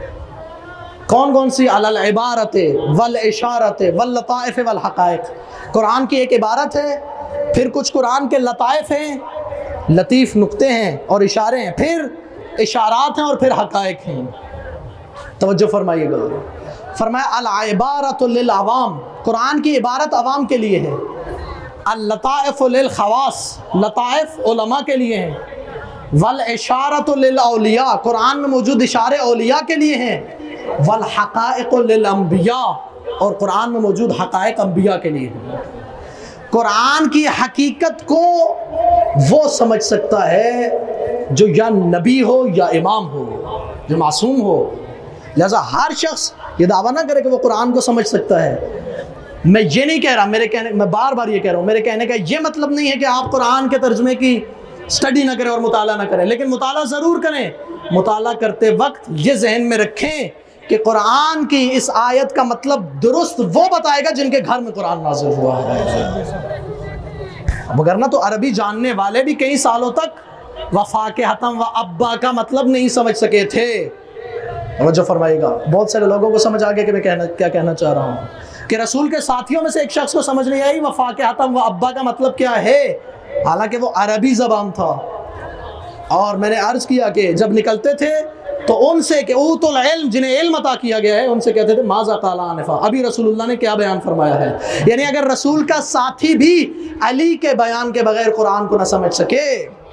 कौन कौन सी? अलल इबारत वल इशारत वल लताइफ वल हक़ाइक़। कुरान की एक इबारत है, फिर कुछ कुरान के लताइफ हैं, लतीफ़ नुक्ते हैं और इशारे हैं, फिर इशारात हैं और फिर हक़ाइक़ हैं। तवज्जो फरमाइएगा। फरमाया अल इबारत लिल अवाम, कुरान की इबारत अवाम के लिए है। अल लताइफ लिल खवास, लताइफ उलमा के लिए हैं। वल इशारत लिल औलिया, कुरान में मौजूद इशारे औलिया के लिए हैं। वल हक़ाइक़ लिल अंबिया, और कुरान में मौजूद हक़ाइक़ अंबिया के लिए हैं। कुरान की हकीकत को वो समझ सकता है जो या नबी हो या इमाम हो, जो मासूम हो। लिहाजा हर शख्स ये दावा ना करे कि वो कुरान को समझ सकता है। मैं ये नहीं कह रहा, मैं बार बार ये कह रहा हूँ, मेरे कहने का ये मतलब नहीं है कि आप कुरान के तर्जुमे की स्टडी ना करें और मुताला ना करें, लेकिन मुताला ज़रूर करें। मुताला करते वक्त ये जहन में रखें कि कुरान की इस आयत का मतलब दुरुस्त वो बताएगा जिनके घर में कुरान नाज़िल हुआ है। मगर ना तो अरबी जानने वाले भी कई सालों तक वफ़ा के हतम व अब्बा का मतलब नहीं समझ सके थे। तवज्जो फरमाइएगा। बहुत सारे लोगों को समझ आ गया कि मैं क्या कहना चाह रहा हूँ, कि रसूल के साथियों में से एक शख्स को समझ नहीं आई वफ़ा के हतम व अब्बा का मतलब क्या है, हालांकि वो अरबी ज़बान था। और मैंने अर्ज़ किया कि जब निकलते थे तो उनसे कि ऊतुल इल्म, जिन्हें इल्म अता किया गया है, उनसे कहते थे माज़ा क़ाला आनिफ़ा, अभी रसूलुल्लाह ने क्या बयान फरमाया है। यानी अगर रसूल का साथी भी अली के बयान के बगैर कुरान को न समझ सके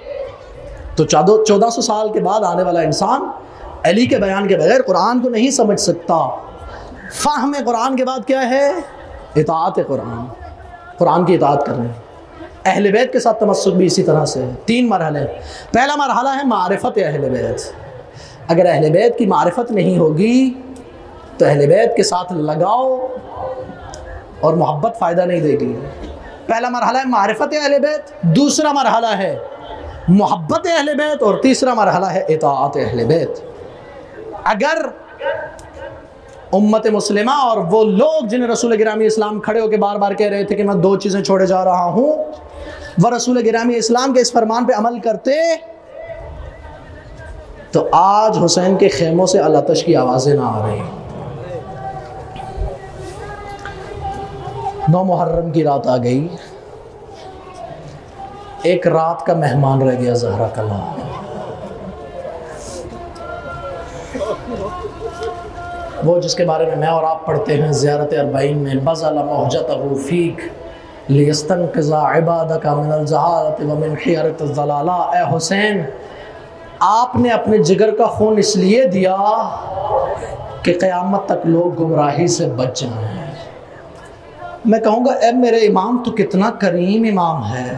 तो 1400 साल के बाद आने वाला इंसान अली के बयान के बगैर कुरान को नहीं समझ सकता। फ़हम कुरान के बाद क्या है? इताअत कुरान, कुरान की इताअत करना। अहले बैत के साथ तमस्सुक भी इसी तरह से है। 3 मरहले। पहला मरहला है मारिफत अहले बैत, अगर अहले बैत की मारिफत नहीं होगी तो अहले बैत के साथ लगाओ और मोहब्बत फ़ायदा नहीं देगी। पहला मरहला है मारिफत अहले बैत, दूसरा मरहला है मोहब्बत अहले बैत और तीसरा मरहला है इताअत अहले बैत। अगर उम्मत मुस्लिमा और वो लोग जिन्हें रसूल गिरामी इस्लाम खड़े होकर बार बार कह रहे थे कि मैं दो चीज़ें छोड़े जा रहा हूँ, वह रसूल गिरामी इस्लाम के इस फरमान पे अमल करते तो आज हुसैन के खेमों से अल्लातश की आवाज़ें ना आ रही। 9 मुहर्रम की रात आ गई, एक रात का मेहमान रह गया ज़हरा कला। वो जिसके बारे में मैं और आप पढ़ते हैं ज़ियारत अरबाइन में, बज़ल महजतहु फ़ीक लियस्तनक़िज़ा इबादका मिनल जहालत व मिन हियरत ज़लाला। ए हुसैन, आपने अपने जिगर का खून इसलिए दिया कि क़यामत तक लोग गुमराही से बच जाएं। मैं कहूँगा ए मेरे इमाम, तो कितना करीम इमाम है,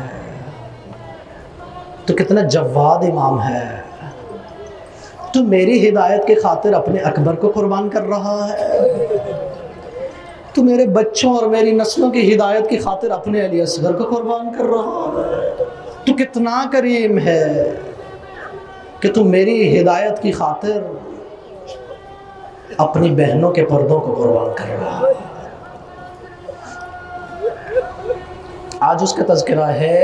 तो कितना जवाद इमाम है, तो मेरी हिदायत के खातिर अपने अकबर को कुर्बान कर रहा है, तो मेरे बच्चों और मेरी नस्लों की हिदायत की खातिर अपने अली असगर को कुर्बान कर रहा है। तो कितना करीम है कि तू मेरी हिदायत की खातिर अपनी बहनों के पर्दों को कुर्बान कर रहा है। आज उसका तज़किरा है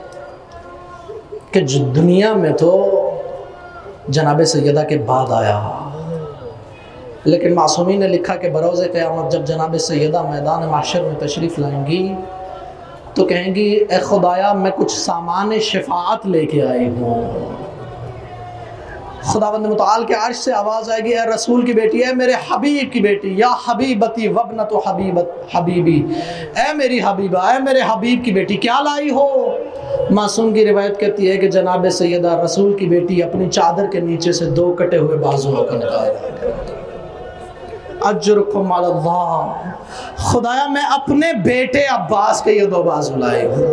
कि जो दुनिया में तो जनाब सैयदा के बाद आया, लेकिन मासूमी ने लिखा कि बरोज़ क़यामत जब जनाब सैयदा मैदान माशर में तशरीफ़ लाएंगी तो कहेंगी, ए खुदाया मैं कुछ सामान शफ़ाअत लेके आई हूँ। खुदावंद मुताल के अर्श से आवाज़ आएगी, ए रसूल की बेटी, ए मेरे हबीब की बेटी, या हबीबती वब्नतु हबीबी, ए मेरी हबीबा, ए मेरे हबीब की बेटी, क्या लाई हो। मासूम की रिवायत कहती है कि जनाब सैयदा रसूल की बेटी अपनी चादर के नीचे से 2 कटे हुए बाजुओं को निकाल रही, अज्रुकुम अल्लाह, खुदाया मैं अपने बेटे अब्बास के ये 2 बाजू लाई हूँ,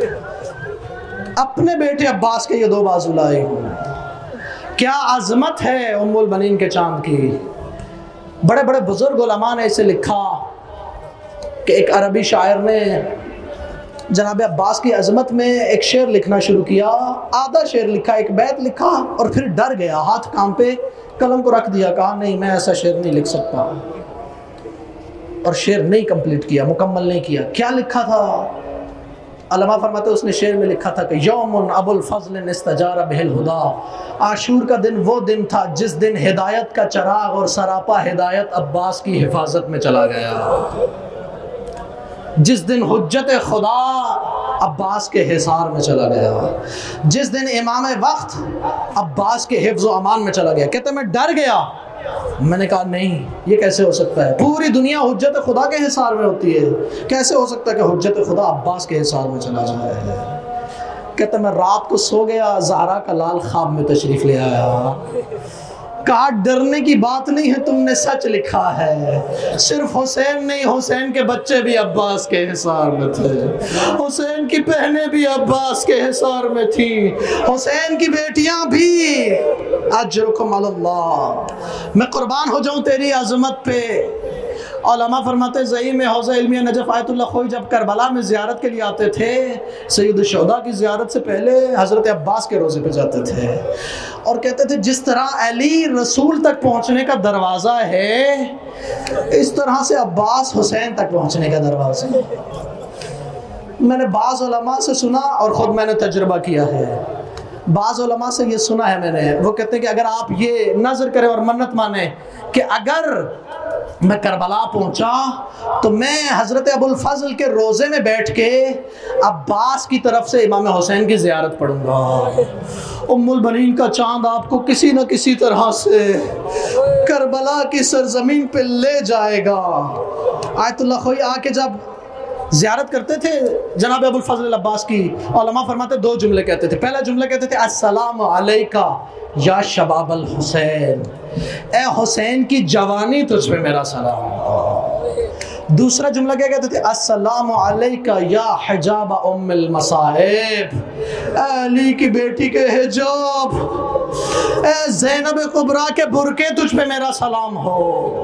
अपने बेटे अब्बास के ये 2 बाजू लाई हूँ। क्या अज़मत है उम्मुल बनीन के चांद की। बड़े बड़े बुजुर्ग उलमा ने इसे लिखा कि एक अरबी शायर ने जनाब अब्बास की अज़मत में एक शेर लिखना शुरू किया, आधा शेर लिखा, एक बैत लिखा और फिर डर गया, हाथ काम पे कलम को रख दिया, कहा नहीं मैं ऐसा शेर नहीं लिख सकता, और शेर नहीं कंप्लीट किया, मुकम्मल नहीं किया। क्या लिखा था? अल्लामा फरमाते उसने शेर में लिखा था कि यौमुन अबुल फज़ल इस्तजारा बिहिल हुदा, आशूर का दिन वो दिन था जिस दिन हिदायत का चराग और सरापा हिदायत अब्बास की हिफाजत में चला गया, जिस दिन हुज्जत खुदा अब्बास के हिसार में चला गया, जिस दिन इमाम वक्त अब्बास के हिफ्ज़ व अमान में चला गया। कहते मैं डर गया, मैंने कहा नहीं ये कैसे हो सकता है, पूरी दुनिया हुज्जत खुदा के हिसार में होती है, कैसे हो सकता है कि हुज्जत खुदा अब्बास के हिसार में चला जाए। कहते मैं रात को सो गया, ज़हरा का लाल ख्वाब में तशरीफ़ ले आया, कहा डरने की बात नहीं है, तुमने सच लिखा है, सिर्फ हुसैन नहीं हुसैन के बच्चे भी अब्बास के हिसार में थे, हुसैन की बहनें भी अब्बास के हिसार में थी, हुसैन की बेटियां भी। अज्रुकुम अल्लाह, मैं कुर्बान हो जाऊं तेरी अज़मत पे। उलमा फरमाते ज़ईम हौज़ा इल्मिया नजफ़ आयतुल्लाह खोई जब करबला में ज़ियारत के लिए आते थे, सैयद शुहदा की ज़ियारत से पहले हज़रत अब्बास के रोज़े पे जाते थे और कहते थे जिस तरह अली रसूल तक पहुँचने का दरवाज़ा है, इस तरह से अब्बास हुसैन तक पहुँचने का दरवाज़ा है। मैंने बाज़ उलमा से सुना और ख़ुद मैंने तजुर्बा किया है, बाज़ उलमा से ये सुना है मैंने, वो कहते हैं कि अगर आप ये नज़र करें और मन्नत माने कि अगर मैं करबला पहुंचा तो मैं हज़रत अबुल फज़ल के रोज़े में बैठ के अब्बास की तरफ से इमाम हुसैन की ज़ियारत पढ़ूंगा, उम्मुल बनीन का चांद आपको किसी न किसी तरह से करबला की सरजमीन पे ले जाएगा। आयतुल्लाह खोई आके जब ज़ियारत करते थे जनाब अबुल फज़ल अब्बास की, उलमा फरमाते 2 जुमले कहते थे। पहला जुमला कहते थे अस्सलामु अलैका या शबाब अल हुसैन, ए हुसैन की जवानी तुझ पे मेरा सलाम। दूसरा जुमला क्या कहते थे? अस्सलामु अलैका या हिजाब उम्मुल मसाइब, अली की बेटी के हिजाब, ए ज़ैनब कुबरा के बुरके, तुझ पे मेरा सलाम हो।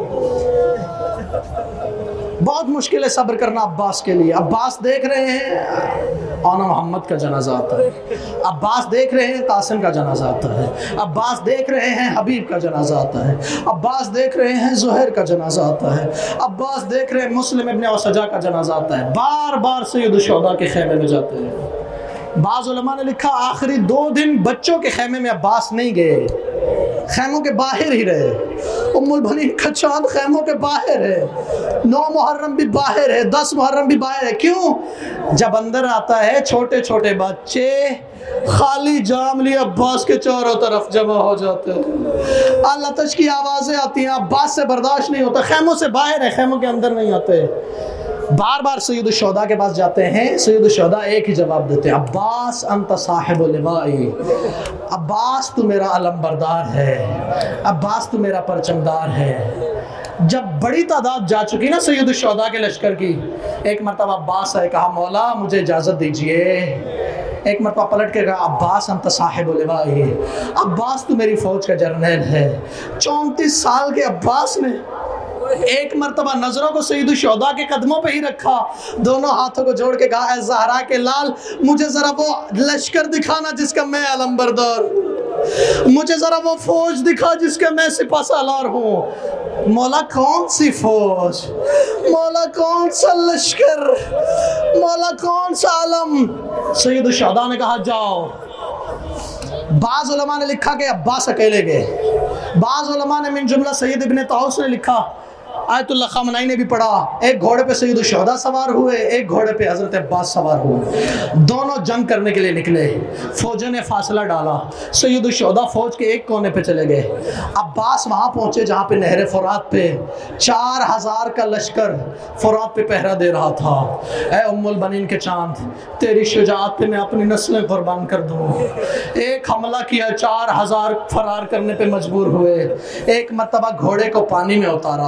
बहुत मुश्किल है सब्र करना अब्बास के लिए। अब्बास देख रहे हैं आना मोहम्मद का जनाजा आता है, अब्बास देख रहे हैं कासिम का जनाजा आता है, अब्बास देख रहे हैं हबीब का जनाजा आता है, अब्बास देख रहे हैं ज़ुहैर का जनाजा आता है, अब्बास देख रहे हैं मुस्लिम इब्न औसजा का जनाजा आता है। बार बार सैयद शुहदा के खेमे में जाते हैं। बाज़ उलमा ने लिखा आखिरी 2 दिन बच्चों के खेमे में अब्बास नहीं गए, खेमों के बाहर ही रहे। उम्मुल बनीन का चांद खेमों के बाहर है, 9 मुहर्रम भी बाहर है, 10 मुहर्रम भी बाहर है। क्यों? जब अंदर आता है छोटे छोटे बच्चे खाली जाम लिए अब्बास के चारों तरफ जमा हो जाते हैं, आलतश की आवाज़ें आती हैं, अब्बास से बर्दाश्त नहीं होता, खेमों से बाहर है, खेमों के अंदर नहीं आते। बार बार सैयद शुहदा के पास जाते हैं, सैयद शुहदा एक ही जवाब देते हैं, अब्बास अंत साहिबुल लिवाई, अब्बास तू मेरा अलमबरदार है, अब्बास तू मेरा परचमदार है। जब बड़ी तादाद जा चुकी ना सैयद शुहदा के लश्कर की, एक मरतबा अब्बास आए, कहा मौला मुझे इजाज़त दीजिए। एक मरतबा पलट के कहा अब्बास अंत साहिबुल लिवाई, अब्बास तू मेरी फ़ौज का जर्नल है। 34 साल के अब्बास ने एक मरतबा नजरों को सैयद शुहदा के कदमों पे ही रखा, दोनों हाथों को जोड़ के कहा, ज़हरा के लाल मुझे जरा वो लश्कर दिखाना जिसका मैं अलमबरदार, मुझे जरा वो फौज दिखा जिसका मैं सिपाहसालार हूँ। मौला कौन सी फौज, मौला कौन सा लश्कर, मौला कौन सा आलम? सैयद शुहदा ने कहा जाओ। बाज़ उलमा ने लिखा कि अब्बास अकेले गए, बाज़ उलमा ने मिन जुमला सैयद इब्न ताऊस ने लिखा, आयतुल्लाह ख़ामनई ने भी पढ़ा, एक घोड़े पे सैयद शुहदा सवार हुए, एक घोड़े पे हज़रत अब्बास सवार हुए, दोनों जंग करने के लिए निकले। फ़ौजों ने फासला डाला, सैयद शुहदा फ़ौज के एक कोने पे चले गए, अब्बास वहाँ पहुँचे जहाँ पे नहर फ़ुरात पे 4000 का लश्कर फ़ुरात पे पहरा दे रहा था। ऐ उम्मुल बनीन के चांद, तेरी शुजाअत पे मैं अपनी नस्लें कुर्बान कर दूँ। एक हमला किया, 4000 फरार करने पे मजबूर हुए। एक मरतबा घोड़े को पानी में उतारा,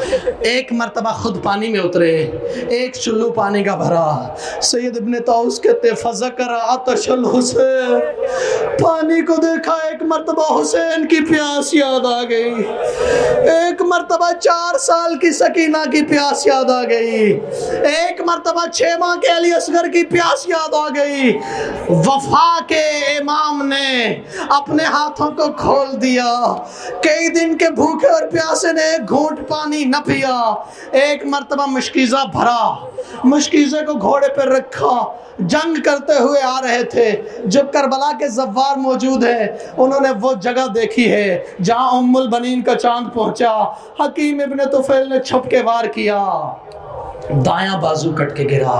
एक मरतबा खुद पानी में उतरे, एक चुल्लू पानी का भरा। सैयद इब्न ताऊस कहते फज़कर आतशल हुसैन, पानी को देखा, एक मरतबा हुसैन की प्यास याद आ गई, एक मरतबा 4 साल की सकीना की प्यास याद आ गई, एक मरतबा 6 माह के अली असगर की प्यास याद आ गई। वफा के इमाम ने अपने हाथों को खोल दिया, कई दिन के भूखे और प्यासे ने एक घूंट पानी न पिया। एक मरतबा मुश्किज़ा भरा, मुश्किज़े को घोड़े पर रखा, जंग करते हुए आ रहे थे। जो करबला के ज़व्वार मौजूद है, उन्होंने वो जगह देखी है जहाँ उम्मुल बनीन का चांद पहुँचा। हकीम इब्न तुफैल ने छुप के वार किया, दायां बाजू कट के गिरा।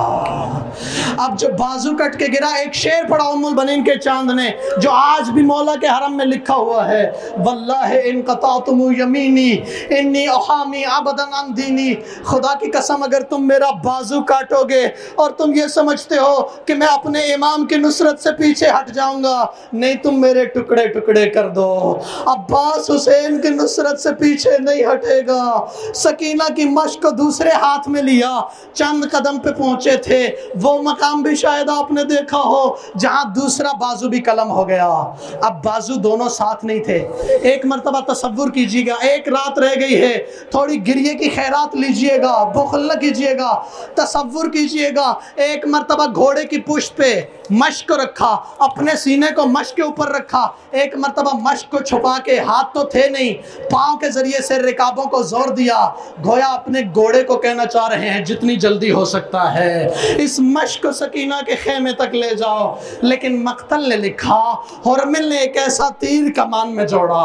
अब जब बाजू कट के गिरा, एक शेर पढ़ा उम्मुल बनीन के चांद ने, जो आज भी मौला के हरम में लिखा हुआ है, वल्लाहि इन क़तातुम यमीनी इन्नी उहामी अबदन अन दीनी। खुदा की कसम अगर तुम मेरा बाजू काटोगे और तुम ये समझते हो कि मैं अपने इमाम की नुसरत से पीछे हट जाऊंगा, नहीं, तुम मेरे टुकड़े टुकड़े कर दो। अब्बास हुसैन की नुसरत से पीछे नहीं हटेगा। सकीना की मश्क को दूसरे हाथ में लिया, चंद कदम पे पहुंचे थे, वो मकाम भी शायद आपने देखा हो जहां दूसरा बाजू भी कलम हो गया। अब बाजू दोनों साथ नहीं थे। एक मर्तबा तसव्वुर कीजिएगा, एक रात रह गई है, थोड़ी गिरिए की खैरात लीजिएगा, बुखल न कीजिएगा। तसव्वुर कीजिएगा, एक मर्तबा घोड़े की पुश्त पे मश्क रखा, अपने सीने को मश्क के ऊपर रखा, एक मर्तबा मश्क को छुपा के, हाथ तो थे नहीं, पाँव के जरिए से रिकाबों को जोर दिया, गोया अपने घोड़े को कहना चाह रहे हैं जितनी जल्दी हो सकता है इस मश्क को सकीना के खेमे तक ले जाओ। लेकिन मक्तल ने लिखा, हुरमिल ने एक ऐसा तीर कमान में जोड़ा,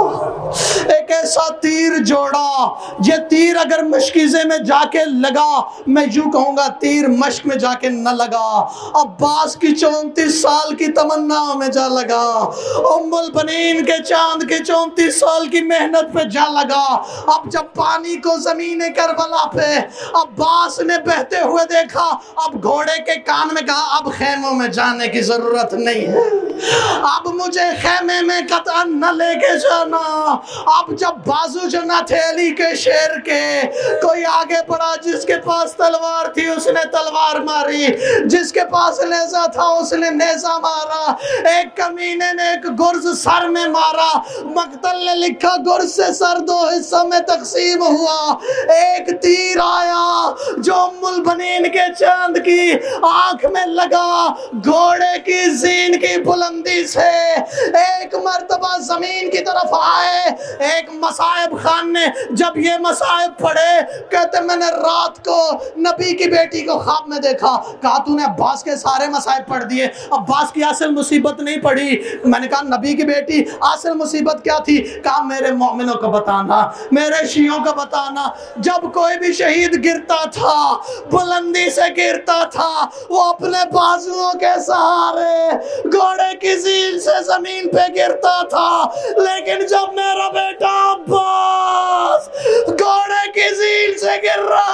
एक ऐसा तीर जोड़ा, ये तीर अगर मुश्किज़े में जाके लगा, मैं यूं कहूंगा तीर मश्क में जाके न लगा, अब्बास की 34 साल की तमन्ना में जा लगा, उम्मुल बनीन के चांद के 34 साल की मेहनत पे जा लगा। अब जब पानी को ज़मीन करबला पे अब्बास ने बहते हुए देखा, अब घोड़े के कान में कहा, अब खेमों में जाने की जरूरत नहीं है। अब मुझे खेमे में कतन न लेके जाना। अब जब बाजू जो न थे अली के शेर के, कोई आगे बढ़ा, जिसके पास तलवार थी उसने तलवार मारी, जिसके पास नेजा था उसने नेजा मारा। एक कमीने ने एक गुर्ज सर में मारा। मकतल ने लिखा गुर्ज से सर दो हिस्सों में तकसीम हुआ। एक तीर आया जो उम्मुल बनीन के चांद की आंख में लगा, घोड़े की जीन की बुलंदी से एक मर्तबा जमीन की तरफ आए। एक मसाइब खान ने जब ये मसाइब पढ़े, कहते मैंने रात को नबी की बेटी को ख्वाब में देखा। कहा तूने अब्बास के सारे मसाइब पढ़ दिए, अब्बास की असल मुसीबत नहीं पढ़ी। मैंने कहा नबी की बेटी असल मुसीबत क्या थी? कहा मेरे मोमिनों को बताना, मेरे शियों को बताना। जब कोई भी शहीद गिरता था, बुलंदी से गिरता था, वो अपने बाजुओं के सहारे घोड़े की जील से जमीन पे गिरता था। लेकिन जब मेरा बेटा अब्बास घोड़े की जील से गिर रहा